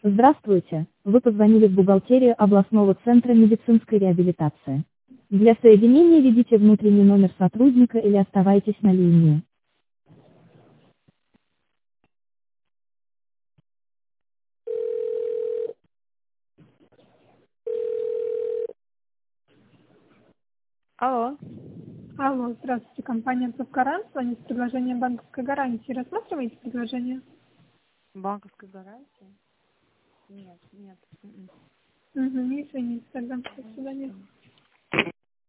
Здравствуйте, вы позвонили в бухгалтерию областного центра медицинской реабилитации. Для соединения введите внутренний номер сотрудника или оставайтесь на линии. Алло, Алло, здравствуйте, компания Совкарант, звонит с предложением банковской гарантии. Рассматриваете предложение? банковской гарантии? Нет, нет. Угу, извините тогда, до свидания.